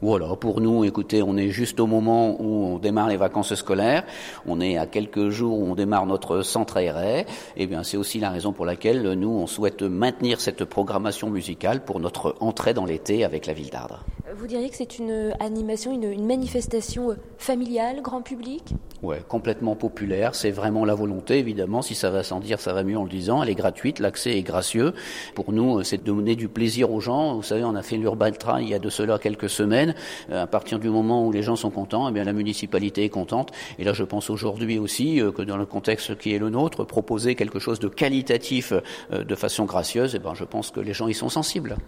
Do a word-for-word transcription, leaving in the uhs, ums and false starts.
Voilà, pour nous, écoutez, on est juste au moment où on démarre les vacances scolaires, on est à quelques jours où on démarre notre centre aéré, et bien c'est aussi la raison pour laquelle nous, on souhaite maintenir cette programmation musicale pour notre entrée dans l'été avec la ville d'Ardres. Vous diriez que c'est une animation, une, une manifestation familiale, grand public ? Ouais, complètement populaire, c'est vraiment la volonté, évidemment, si ça va sans dire, ça va mieux en le disant, elle est gratuite, l'accès est gracieux. Pour nous, c'est de donner du plaisir aux gens. Vous savez, on a fait l'Urban Trail il y a de cela quelques semaines. À partir du moment où les gens sont contents, eh bien la municipalité est contente. Et là, je pense aujourd'hui aussi que dans le contexte qui est le nôtre, proposer quelque chose de qualitatif de façon gracieuse, eh ben, je pense que les gens y sont sensibles.